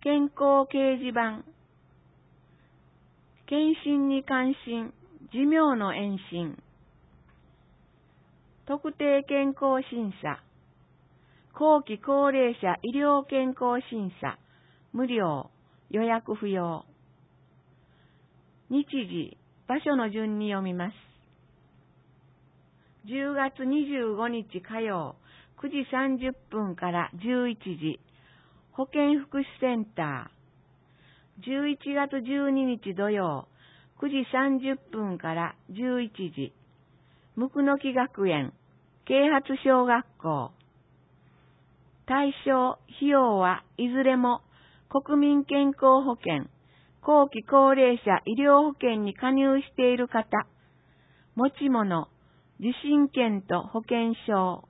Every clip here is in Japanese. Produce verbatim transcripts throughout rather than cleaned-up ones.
健康掲示板。検診に関心、寿命の延伸。特定健康審査。後期高齢者医療健康審査。無料、予約不要。日時、場所の順に読みます。じゅうがつにじゅうごにち火曜、くじさんじゅっぷんからじゅういちじ、保健福祉センター。じゅういちがつじゅうににち土曜、くじさんじゅっぷんからじゅういちじ、むくのき学園、啓発小学校。対象、費用はいずれも国民健康保険、後期高齢者医療保険に加入している方、持ち物、受診券と保険証。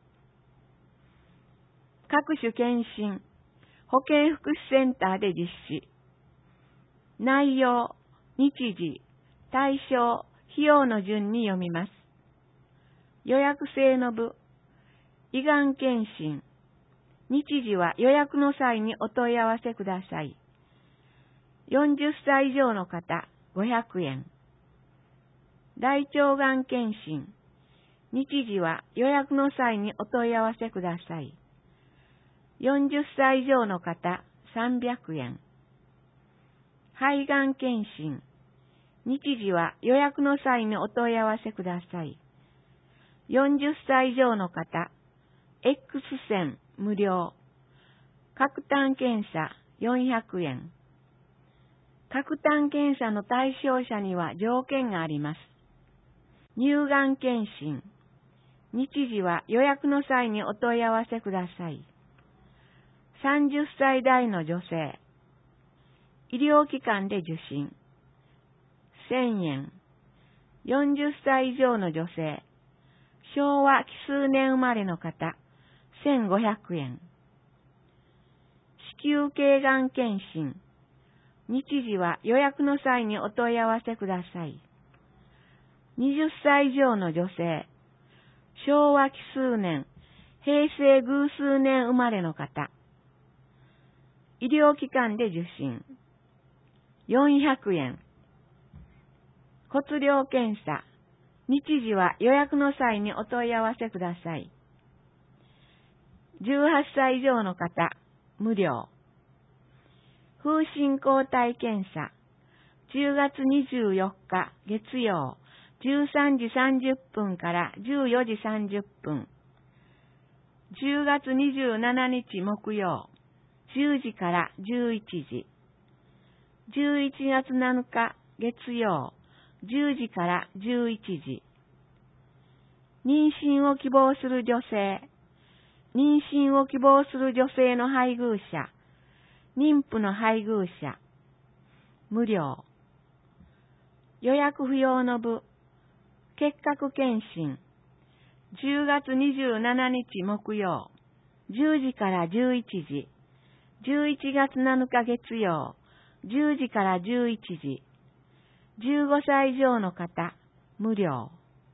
各種検診、保健福祉センターで実施。内容、日時、対象、費用の順に読みます。予約制の部、胃がん検診。日時は予約の際にお問い合わせください。よんじゅっさい以上の方、ごひゃくえん。大腸がん検診。日時は予約の際にお問い合わせください。よんじゅっさい以上の方、さんびゃくえん。肺がん検診。日時は予約の際にお問い合わせください。よんじゅっさい以上の方、X 線無料。角炭検査よんひゃくえん。角炭検査の対象者には条件があります。乳がん検診。日時は予約の際にお問い合わせください。さんじゅっさい代の女性。医療機関で受診。せんえん。よんじゅっさい以上の女性。昭和奇数年生まれの方。せんごひゃくえん。子宮頸がん検診。日時は予約の際にお問い合わせください。にじゅっさい以上の女性。昭和奇数年、平成偶数年生まれの方。医療機関で受診。よんひゃくえん。骨量検査。日時は予約の際にお問い合わせください。じゅうはっさい以上の方、無料。風疹抗体検査。じゅうがつにじゅうよっか月曜、じゅうさんじさんじゅっぷんからじゅうよじさんじゅっぷん。じゅうがつにじゅうしちにち木曜、じゅうじからじゅういちじ。じゅういちがつなのか月曜、じゅうじからじゅういちじ。妊娠を希望する女性。妊娠を希望する女性の配偶者。妊婦の配偶者。無料。予約不要の部。結核検診。じゅうがつにじゅうしちにち木曜、じゅうじからじゅういちじ。じゅういちがつなのか月曜、じゅうじからじゅういちじ。じゅうごさい以上の方、無料。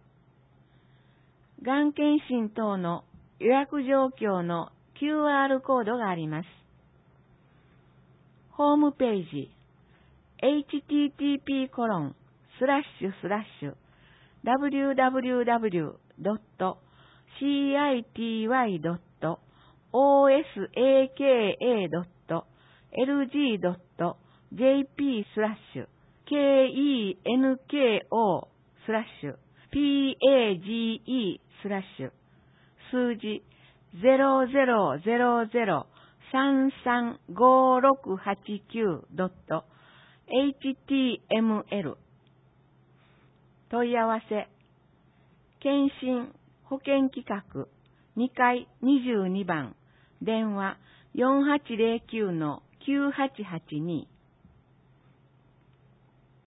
がん検診等の予約状況の キューアール コードがあります。ホームページ、エイチティーティーピーコロンスラッシュスラッシュダブリューダブリューダブリュードットシーアイティーワイドットオーエスエーケーエードットエルジードットジェーピースラッシュケーイーエヌケーオースラッシュピーエージーイースラッシュ数字ゼロゼロゼロゼロさんさんごろくはちきゅうドットエイチティーエムエル 問い合わせ検診保険企画にかいにじゅうにばん電話 よんはちゼロきゅうのきゅうはちはちに